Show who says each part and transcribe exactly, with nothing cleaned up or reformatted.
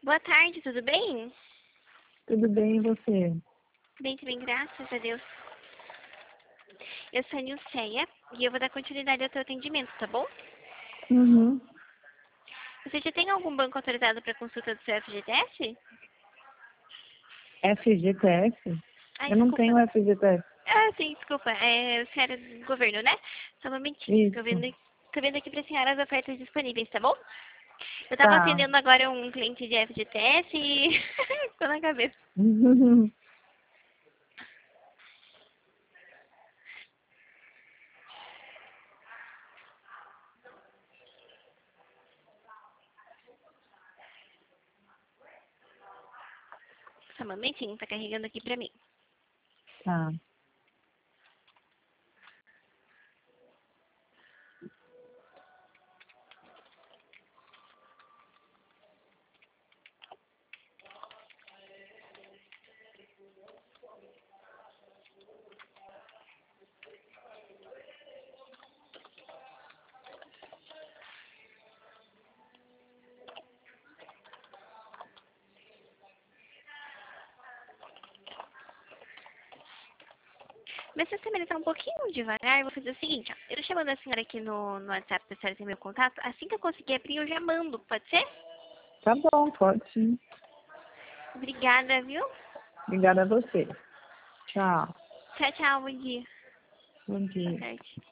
Speaker 1: Boa tarde, tudo bem?
Speaker 2: Tudo bem, e você?
Speaker 1: Bem também, graças a Deus. Eu sou a Nilceia e eu vou dar continuidade ao teu atendimento, tá bom?
Speaker 2: Uhum.
Speaker 1: Você já tem algum banco autorizado para consulta do seu F G T S?
Speaker 2: F G T S?
Speaker 1: Ai,
Speaker 2: Eu não
Speaker 1: desculpa.
Speaker 2: tenho F G T S.
Speaker 1: Ah, sim, desculpa. É, você era do governo, né? Só um momentinho. Tô
Speaker 2: Isso.
Speaker 1: vendo, tô vendo aqui pra senhora as ofertas disponíveis, tá bom? Eu tava
Speaker 2: Tá.
Speaker 1: atendendo agora um cliente de F G T S e ficou na cabeça. Só um momentinho, tá carregando aqui pra mim.
Speaker 2: Tá.
Speaker 1: Mas se você também tá um pouquinho devagar, eu vou fazer o seguinte, ó. Eu tô chamando a senhora aqui no, no WhatsApp pra senhora ter meu contato. Assim que eu conseguir abrir, eu já mando. Pode ser?
Speaker 2: Tá bom, pode sim.
Speaker 1: Obrigada, viu?
Speaker 2: Obrigada a você. Tchau.
Speaker 1: Tchau, tchau. Bom dia.
Speaker 2: Bom
Speaker 1: Boa
Speaker 2: dia.
Speaker 1: tarde.